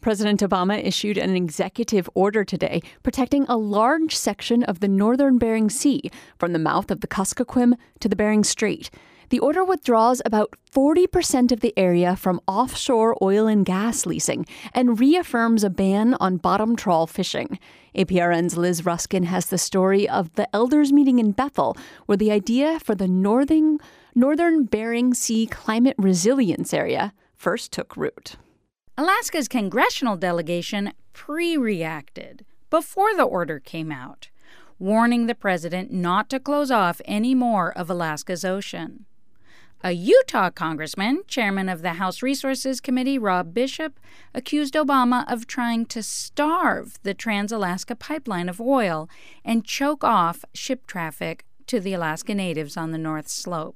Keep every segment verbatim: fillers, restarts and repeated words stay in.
President Obama issued an executive order today protecting a large section of the northern Bering Sea from the mouth of the Kuskokwim to the Bering Strait. The order withdraws about forty percent of the area from offshore oil and gas leasing and reaffirms a ban on bottom trawl fishing. A P R N's Liz Ruskin has the story of the elders meeting in Bethel, where the idea for the northern, northern Bering Sea climate resilience area first took root. Alaska's congressional delegation pre-reacted before the order came out, warning the president not to close off any more of Alaska's ocean. A Utah congressman, chairman of the House Resources Committee, Rob Bishop, accused Obama of trying to starve the Trans-Alaska Pipeline of oil and choke off ship traffic to the Alaska Natives on the North Slope.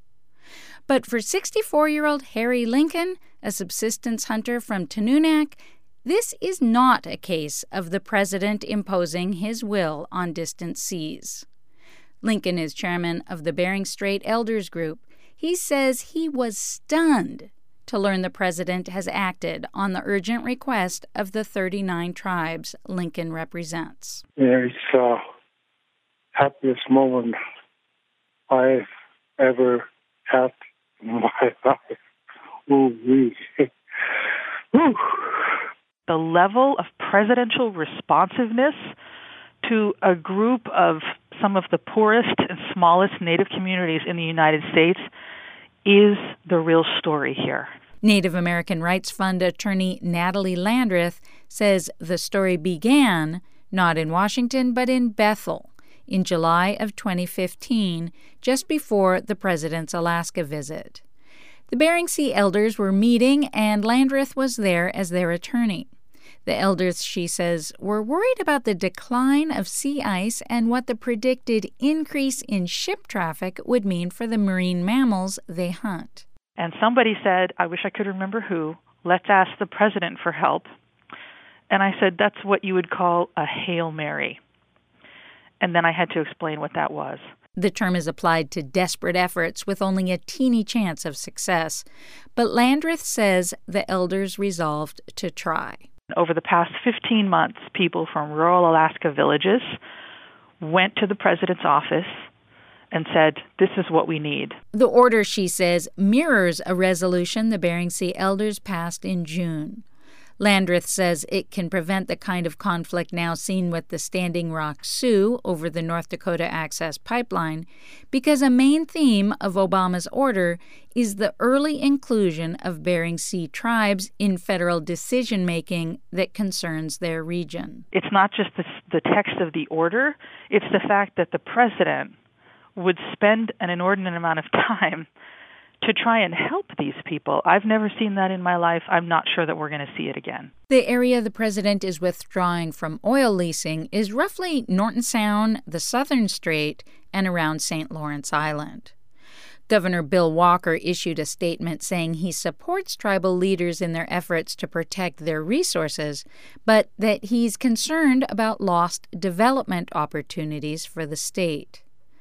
But for sixty-four-year-old Harry Lincoln, a subsistence hunter from Tununak, this is not a case of the president imposing his will on distant seas. Lincoln is chairman of the Bering Strait Elders Group. He says he was stunned to learn the president has acted on the urgent request of the thirty-nine tribes Lincoln represents. Yeah, it's the happiest moment I've ever had in my life. Ooh, wee. Ooh. The level of presidential responsiveness to a group of some of the poorest and smallest Native communities in the United States is the real story here. Native American Rights Fund attorney Natalie Landreth says the story began not in Washington but in Bethel in July of twenty fifteen, just before the president's Alaska visit. The Bering Sea elders were meeting, and Landreth was there as their attorney. The elders, she says, were worried about the decline of sea ice and what the predicted increase in ship traffic would mean for the marine mammals they hunt. And somebody said, I wish I could remember who, let's ask the president for help. And I said, that's what you would call a Hail Mary. And then I had to explain what that was. The term is applied to desperate efforts with only a teeny chance of success. But Landreth says the elders resolved to try. Over the past fifteen months, people from rural Alaska villages went to the president's office and said, this is what we need. The order, she says, mirrors a resolution the Bering Sea elders passed in June. Landreth says it can prevent the kind of conflict now seen with the Standing Rock Sioux over the North Dakota Access Pipeline because a main theme of Obama's order is the early inclusion of Bering Sea tribes in federal decision-making that concerns their region. It's not just the, the text of the order, it's the fact that the president would spend an inordinate amount of time to try and help these people. I've never seen that in my life. I'm not sure that we're going to see it again. The area the president is withdrawing from oil leasing is roughly Norton Sound, the Southern Strait, and around Saint Lawrence Island. Governor Bill Walker issued a statement saying he supports tribal leaders in their efforts to protect their resources, but that he's concerned about lost development opportunities for the state.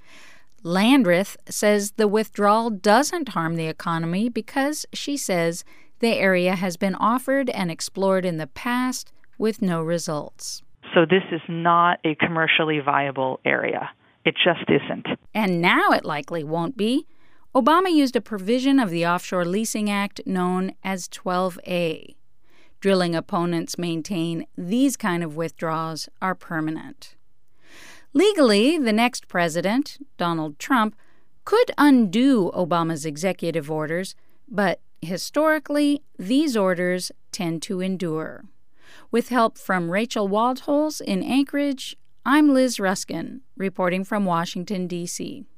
Landreth says the withdrawal doesn't harm the economy because, she says, the area has been offered and explored in the past with no results. So this is not a commercially viable area. It just isn't. And now it likely won't be. Obama used a provision of the Offshore Leasing Act known as twelve A. Drilling opponents maintain these kind of withdrawals are permanent. Legally, the next president, Donald Trump, could undo Obama's executive orders, but historically, these orders tend to endure. With help from Rachel Waldholz in Anchorage, I'm Liz Ruskin, reporting from Washington, D C